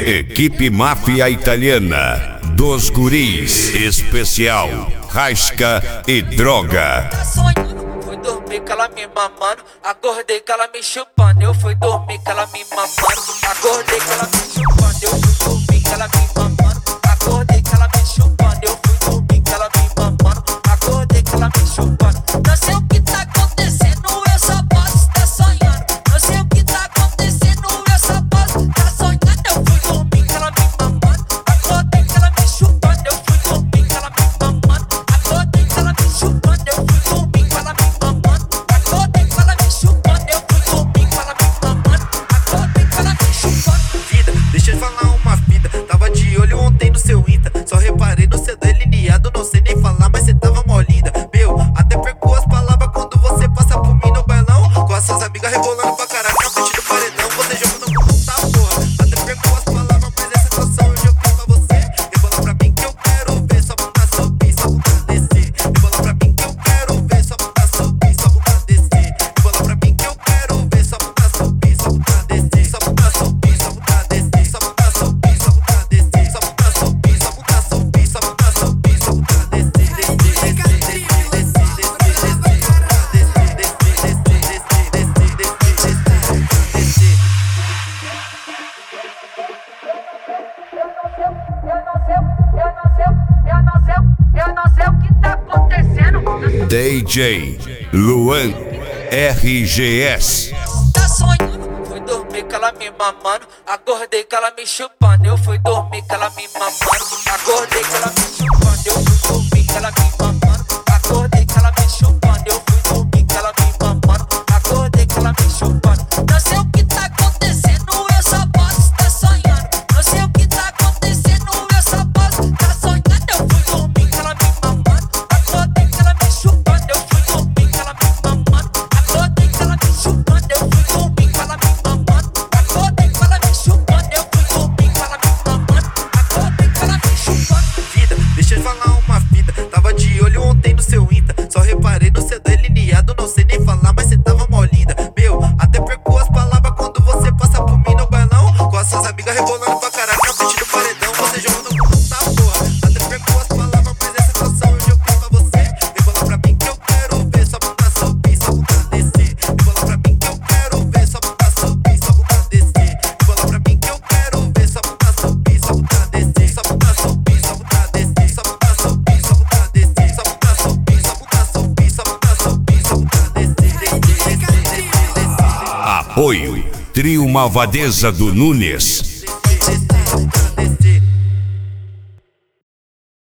Equipe Máfia Italiana dos Guris, especial Rasca e Droga. Tá sonhando, fui dormir que ela me mamando. Acordei que ela me chupando. Eu fui dormir que ela me mamando. Acordei que ela me chupando. Eu fui dormir que ela me mamando. Acordei que ela me chupando. Eu fui dormir que ela me mamando. Acordei que ela me chupando. Não sei o que tá acontecendo, eu só posso estar sonhando. Não sei o que tá acontecendo, eu só posso estar sonhando. Eu fui dormir que ela me mamando. Acordei que ela me chupando. Eu fui dormir que ela me mamando. Acordei que ela me chupando. Eu fui dormir que ela me mamando. Acordei que ela me chupando. Eu fui dormir que ela me mamando. Acordei que ela me chupando. Vida, deixa eu falar uma fita. Tava de olho ontem no seu Insta. Só reparei no seu delineado. Não sei nem falar, mas cê tava mó linda. Meu, até perco as palavras quando você passa por mim no bailão. Com as suas amigas rebolando pra caralho na frente do paredão. Você jogando com puta porra. Até perco as palavras, mas essa situação hoje eu fiz pra você. Rebola pra mim que eu quero ver sua bunda subir, sua bunda descer. Rebola pra mim que eu quero ver sua bunda subir, sua bunda descer. Rebola pra mim que eu quero ver sua bunda subir, sua bunda descer. Sua bunda subir, sua bunda descer. Sua bunda subir, sua bunda descer. Sua bunda subir, sua bunda subir, sua bunda subir, sua bunda Eu não sei o que tá acontecendo. DJ Luan RGS. Tá sonhando, fui dormir que ela me mamando. Acordei que ela me chupando. Eu fui dormir que ela me mamando. Acordei que ela me chupando. Eu fui dormir que ela me mamando. Acordei que ela me chupando. Eu fui dormir que ela me mamando. Acordei que ela me chupando. Não sei o que tá acontecendo, eu só posso estar sonhando. Não sei o que tá acontecendo, eu só posso estar sonhando. Eu fui dormir que ela me mamando. Acordei que ela me chupando. Eu fui dormir que ela me mamando. Acordei que ela me chupando. Eu fui dormir que ela me mamando. Acordei que ela me chupando. Eu fui dormir que ela me mamando. Acordei que ela me chupando. vida, deixa eu falar uma fita. Tava de olho ontem no seu Insta. Só reparei no seu delineado. Não sei nem falar, mas cê tava mó linda. Meu, até perco as palavras quando você passa por mim no bailão. Com as suas amigas rebolando pra caralho na frente do paredão. Você jogando com puta porra. Até perco as palavras, mas essa situação hoje eu fiz pra você. Rebola pra mim que eu quero ver sua bunda subir, sua bunda descer. Rebola pra mim que eu quero ver sua bunda subir, sua bunda descer. Rebola pra mim que eu quero ver sua bunda subir, sua bunda descer. Sua bunda subir, sua bunda descer. Sua bunda subir, sua bunda descer. Sua bunda subir, sua bunda subir, sua bunda subir, sua bunda descer. Apoio Trio Malvadeza do Nunes.